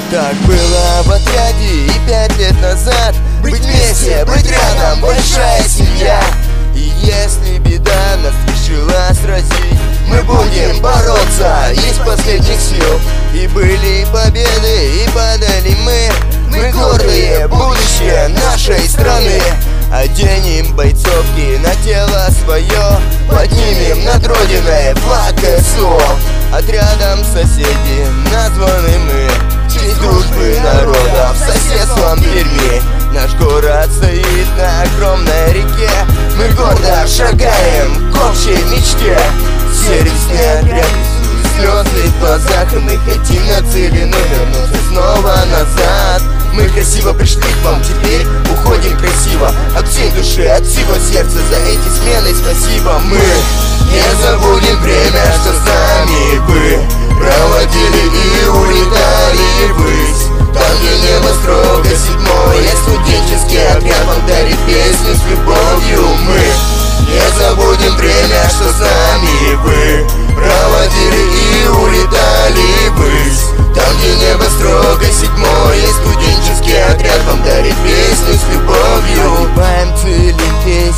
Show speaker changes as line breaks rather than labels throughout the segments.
Так было в отряде и 5 лет назад. Быть вместе, быть рядом, большая семья. И если беда нас решила сразить, мы будем бороться из последних сил. И были победы, и падали мы. Мы гордые будущее нашей страны. Оденем бойцовки на тело свое, поднимем над родиной флаг СО. Отрядом соседи названы мы, в честь дружбы народов соседством Перми. Наш город стоит на огромной реке. Мы гордо шагаем к общей мечте. Сервисный отряд рисует слезы в глазах, и мы хотим на цели, но вернуться снова назад. Мы красиво пришли к вам, теперь уходим красиво. От всей души, от всего сердца за эти смены спасибо. Мы не забудем время, что с нами вы проводили и улетали ввысь. Там, где небо строго седьмое, студенческий отряд вам дарит песню с любовью. Мы не забудем время, что с нами вы проводили и улетали ввысь. Там, где небо строго седьмое, студенческий отряд вам дарит песню с любовью. Погибаем в Целинке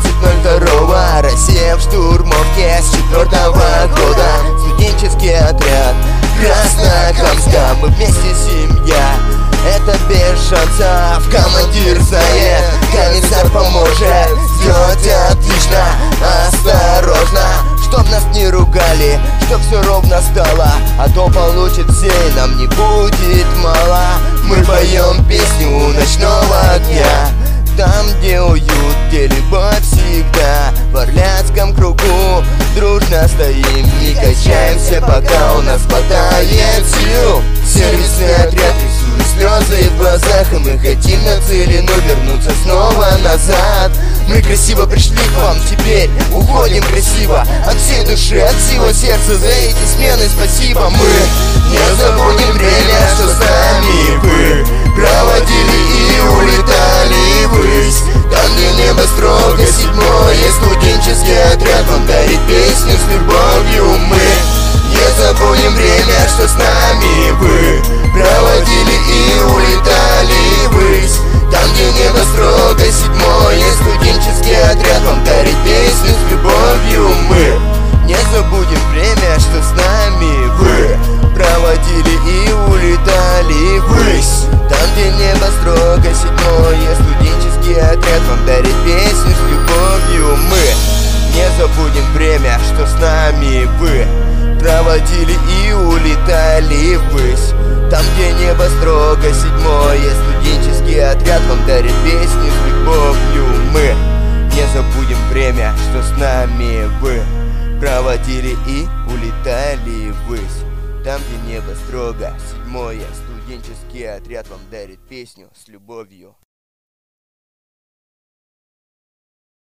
17:02. Россия в штурмовке с 4-го года. Студенческий отряд Краснокамска, мы вместе семья. Это без шансов, командир знает, комиссар поможет сделать отлично, осторожно, чтоб нас не ругали, чтоб все ровно стало, а то получит все, нам не будет мало. Мы поем песню ночного дня, там, где уют, где любовь всегда. В Орляцком кругу дружно стоим, не качаемся, пока у нас хватает сил. Сервисный отряд рисует слезы в глазах, и мы хотим на цели, но вернуться снова назад. Мы красиво пришли к вам, теперь уходим красиво. От всей души, от всего сердца за эти смены спасибо. Мы не забудем время, что с нами вы проводили и улетали ввысь. Там, где небо строго седьмое, студенческий отряд вам дарит песню с любовью. Мы не забудем время, что с нами вы проводили и улетали ввысь. Там, где небо строго седьмое, студенческий отряд вам дарит песню с любовью. Мы не забудем время, что с нами вы проводили и улетали ввысь. Там, где небо строго седьмое, студенческий отряд вам дарит песню с любовью. Мы не забудем время, что с нами вы проводили и улетали ввысь. Там, где небо строго седьмое, студенческий отряд вам дарит песню с любовью. Мы не забудем время, что с нами вы проводили и улетали ввысь. Там, где небо строго седьмое, студенческий отряд вам дарит песню с любовью.